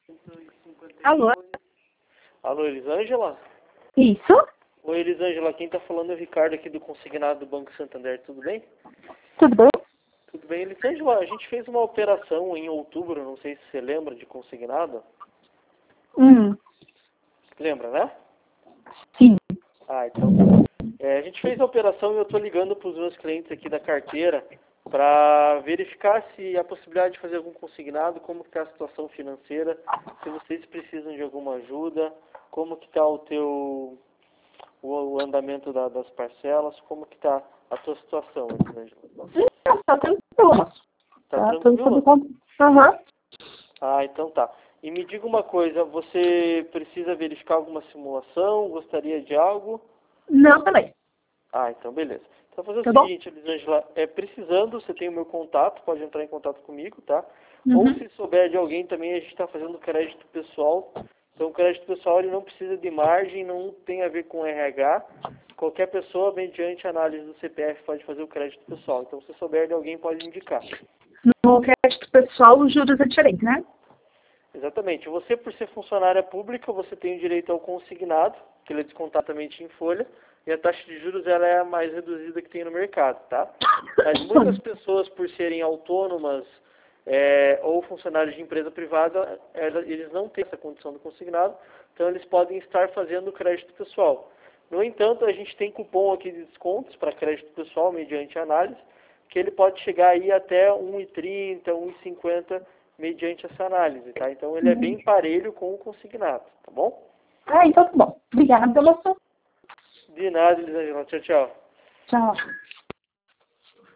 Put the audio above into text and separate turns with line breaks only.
Alô?
Alô, Elisângela?
Isso?
Oi, Elisângela, quem está falando é o Ricardo aqui do Consignado do Banco Santander, tudo bem?
Tudo bem?
Tudo bem, Elisângela, a gente fez uma operação em outubro, não sei se você lembra de Consignado. Lembra, né?
Sim.
Ah, então a gente fez a operação e eu estou ligando para os meus clientes aqui da carteira para verificar se há possibilidade de fazer algum consignado, como está a situação financeira, se vocês precisam de alguma ajuda, como que está o andamento das parcelas, como que está a tua situação, Elisângela?
Tá tranquilo.
Tá
Tudo
tranquilo?
sob controle. Aham.
Ah, então tá. E me diga uma coisa, você precisa verificar alguma simulação? Gostaria de algo?
Não, também.
Ah, então beleza. Então fazer o
Tá bom?
seguinte, Elisângela, precisando, você tem o meu contato, pode entrar em contato comigo, tá? Ou
Uhum.
se souber de alguém também, a gente está fazendo crédito pessoal. Então o crédito pessoal ele não precisa de margem, não tem a ver com RH. Qualquer pessoa, mediante análise do CPF, pode fazer o crédito pessoal. Então se souber de alguém, pode indicar.
No crédito pessoal, os juros é diferente, né?
Exatamente. Você, por ser funcionária pública, você tem o direito ao consignado, que ele é descontadamente em folha, e a taxa de juros ela é a mais reduzida que tem no mercado, tá? Mas muitas pessoas, por serem autônomas ou funcionários de empresa privada, eles não têm essa condição do consignado, então eles podem estar fazendo crédito pessoal. No entanto, a gente tem cupom aqui de descontos para crédito pessoal, mediante análise, que ele pode chegar aí até 1,30, 1,50 mediante essa análise, tá? Então ele é bem parelho com o consignado, tá bom?
Ah, então tá bom. Obrigada pela sua.
De nada, Elisângela. Tchau, tchau.
Tchau.